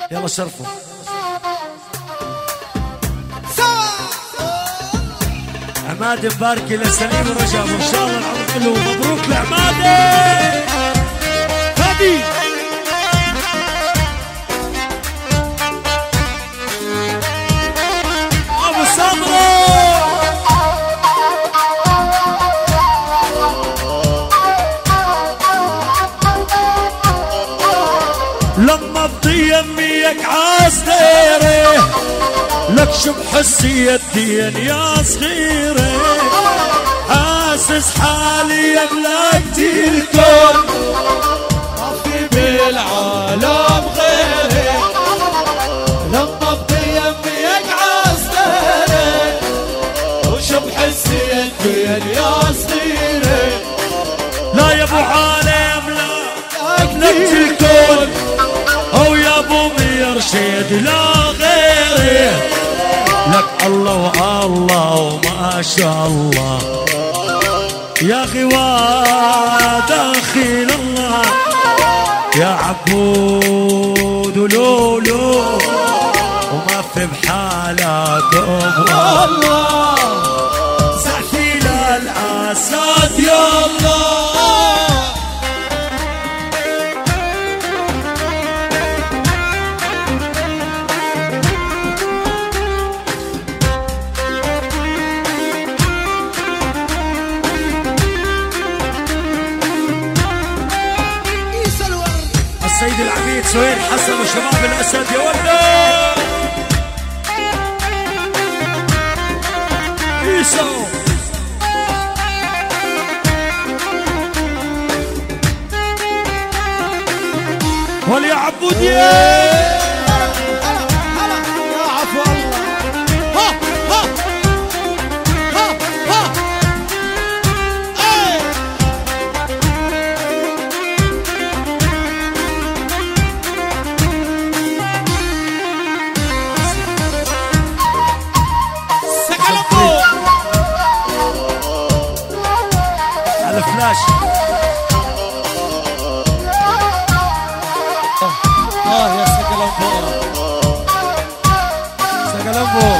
يلا شرفوا عماد مبارك لسليم ورجب وان شاء الله العمر كله مبروك لعماد فادي ابو صبري لما بضي يميك عاصديري لك شو بحسي الدين يا صغيري حاسس حالي يملكتي الكون ما في بالعالم غيري لما بضي يميك عاصديري وشو بحسي الدين يا صغيري لا يا ابو عالم لا ملكتي الكون او يا ابو مرشد لا غيري لك الله والله وما شاء الله يا غواد داخل الله يا عبود ولولو وما في بحالكم والله زحفي للاسد يا الله السيد العميد سهيل حسن وشباب الاسد يا ولد عيسو ولي عبود يا عفو الله على فلاش يا سقلمبو سقلمبو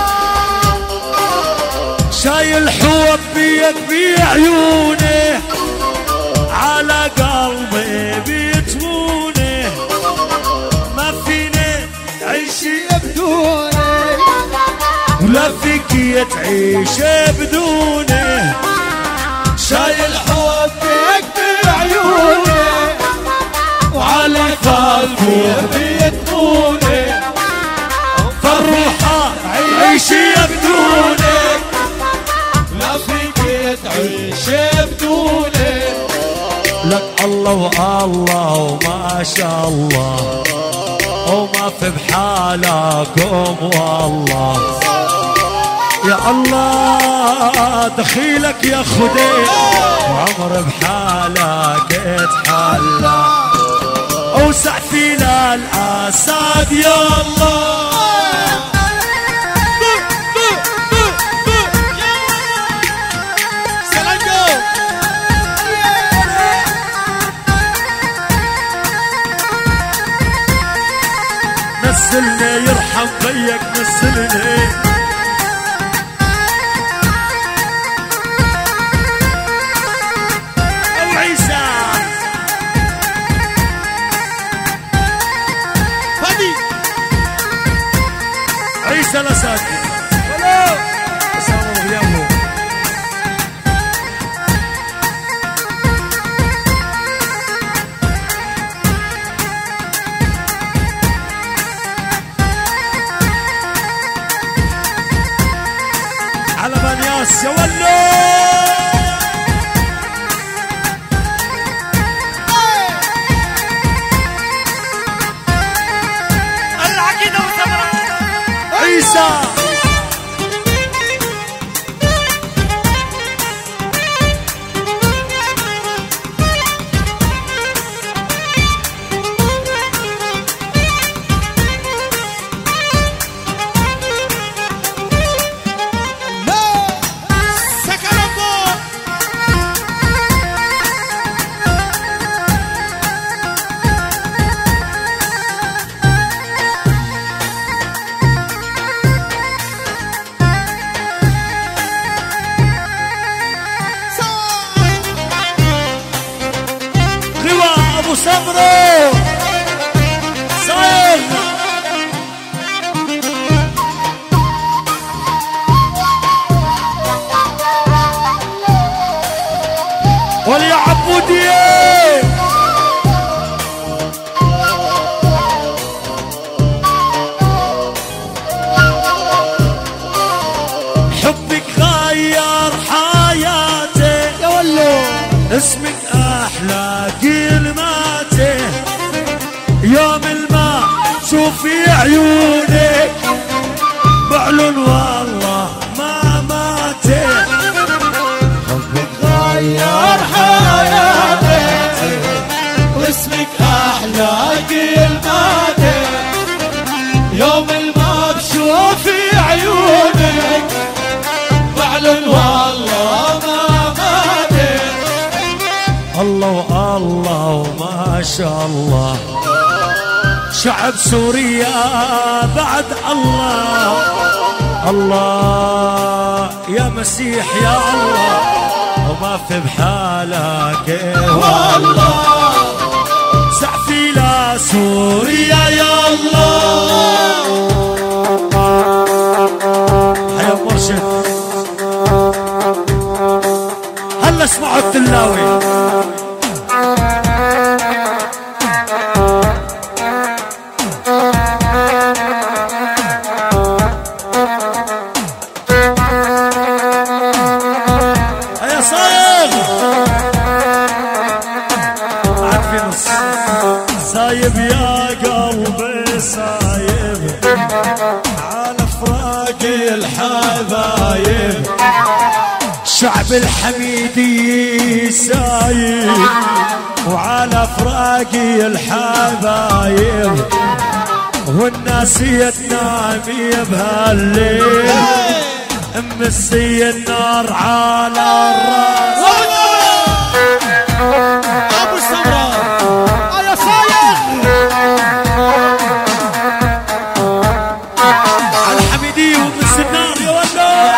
شايل حوب بيك بعيوني على قلبي بيتموني ما فيني عيشي بدوني ولا فيك تعيش بدوني شايل حبك بعيوني وعلى قلبي بيتموني فالروحة عيشي بدوني لا فيك تعيش بدوني لك الله والله وما شاء الله وما في بحالكم والله يا الله دخيلك يا خدي وعمر بحالك اتحلى اوسع فينا الاسد يا الله نزلني يرحم بيك نزلني عيسى الاسد اسامه وغيابه على بنياس يا ولو العقيده وثمره عيسى اسمك احلى كلماته يوم الما شوفي عيونك بعلن والله ما ماتت حبك غير حياتي واسمك احلى كلماتي يوم ما بشوفي عيونك بعلن والله ما ماتت. الله الله وما شاء الله شعب سوريا بعد الله الله يا مسيح يا الله وما في بحالك والله زعفي لا سوريا يا الله. حيا مرشد هلا اسمعوا التلاوي سايب يا قلبي سايب على فراق الحبايب شعب الحميدي سايب وعلى فراق الحبايب والناس يتنامي بهالليل مسي النار على الراس ابو السمراء على الحميدية ومس النار يا ولد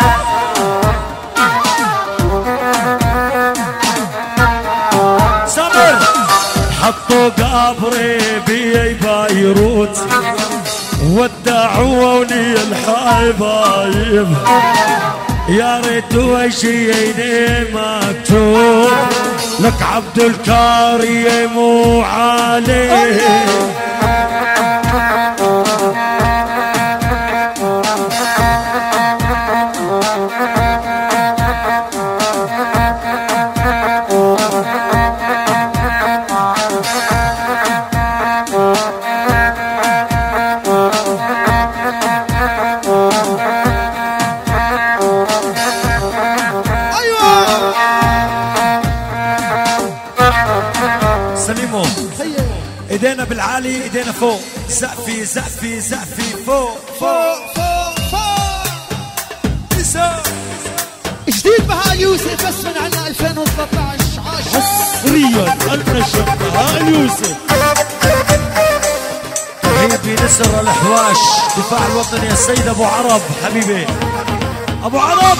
صبر حطوا قبري ببيروت ودعوا ولي الحبايب يا ريت وجهي مكتوب لك عبد الكريم وعلي سليمو ايدينا بالعالي ايدينا فوق زقفي زقفي زقفي فوق فوق فوق فوق جديد بهاء يوسف بس من عنا 2013 حصريا النشر بهاء يوسف حبيبي نسر الحواش دفاع الوطن يا سيد ابو عرب حبيبي ابو عرب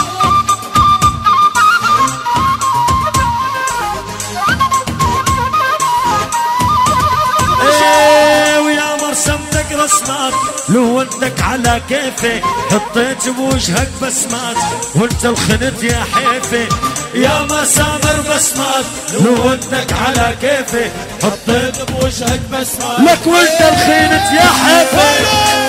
ويا مرسمتك رسمات لو انتك على كيفك حطيت بوجهك بسمات وانت الخنت يا حيفي يا مسامر بسمات لو انتك على كيفك حطيت بوجهك بسمات لك وانت الخنت يا حيفي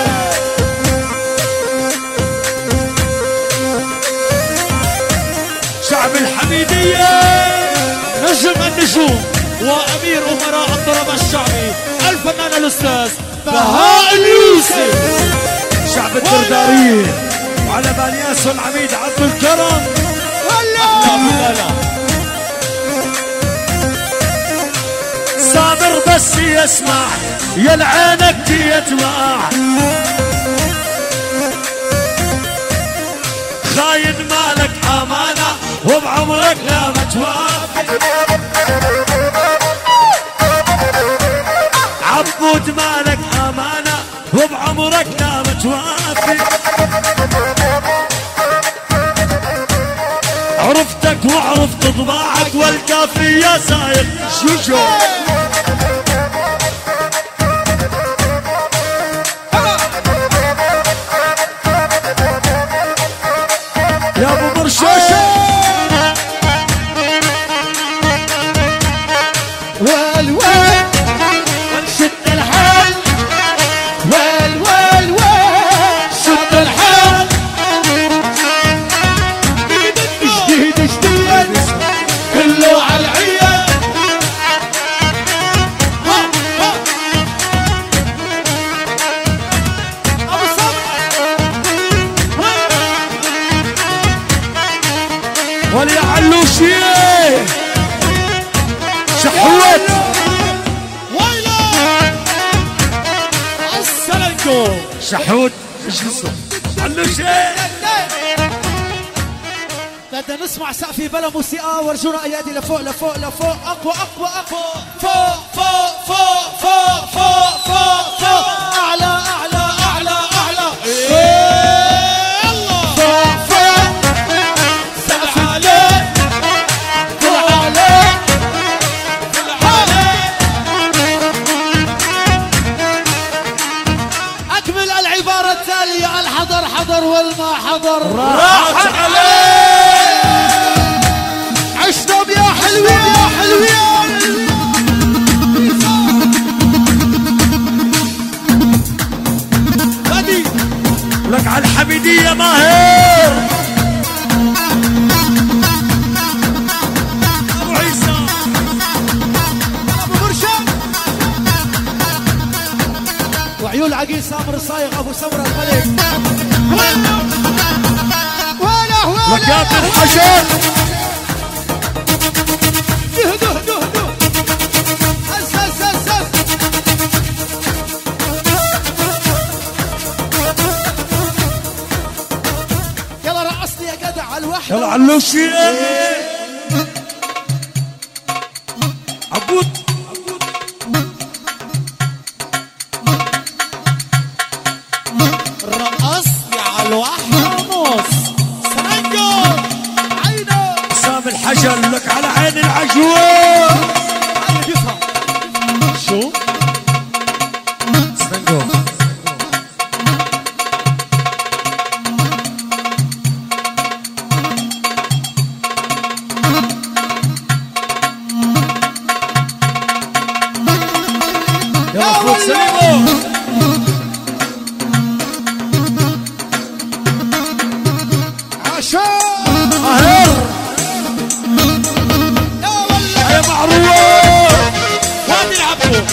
شعب الحميدية نجم النجوم وامير امراء الطرب الشعبي الفنان الاستاذ بهاء يوسف شعب الدردارية وعلى بالياس والعميد عبد الكرم صابر بس يسمع يا العينك تيتمع خاين مالك امانة وبعمرك لا متوافي عبود مالك امانة وبعمرك لا متوافي عرفتك وعرفت طباعك والكافية سايق شوشو يا ابو مرشوشة والوال شد الحال والوال شد الحال جديد جديد كله على علوشيه شحوت ويلا السلنكو شحوت اجلسوا علوشيه. بدنا نسمع سقفي بلا موسيقى ورجونا ايادي لفوق لفوق لفوق اقوى اقوى اقوى فوق فوق فوق فوق فوق فوق فوق اعلى اعلى اعلى اعلى يلا فوق فوق سقف عليك كل عليك كل عليك. اكمل العبارة التالية الحضر حضر والما حضر راحت عليه. عشتم يا حلوين يا حلوين. غدي لك على الحميدية ماهر أبو عيسى ابو مرشد وعيون عقيل سامر الصايغ ابو سمرة الملك. ولا لك يا ابن الحجر اهدوا اهدوا اهدوا هز هز هز هز. يلا رقصني يا جدع على الوحدة. يلا علوشيه عبود رقصني على الوحدة ونص. سرنجو عينه سام الحجر لك على عين العجوة. اللي بيفهم شو سرنجو يا اخوك سليمو عشان ماهر يا ولا يا معروف. وادي العبو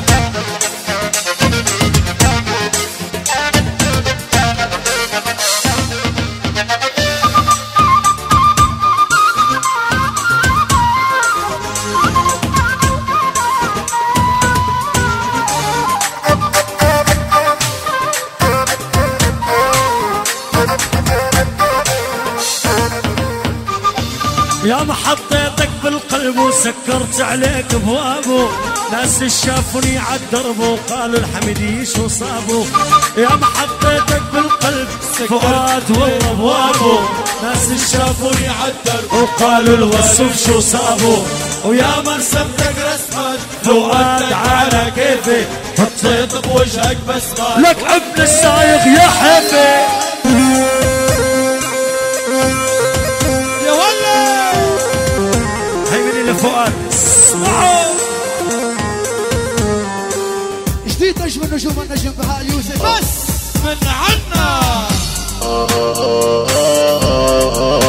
يا ما حطيتك بالقلب وسكرت عليك بوابه. ناس شافوني عالدرب وقالوا الحميدي شو صابه. يا ما حطيتك بالقلب فؤاد والله بوابه. ناس شافوني عالدرب وقالوا الوصف شو صابه. ويا ما رسمتك رسمة فؤاد على كيفي حطيت بوجهك بسمة. لك ابن السايق يا حيفي يا ولا هاي من اللي فؤاد اسمعوا. جديد نجم النجوم النجم بهاء يوسف بس من عنا.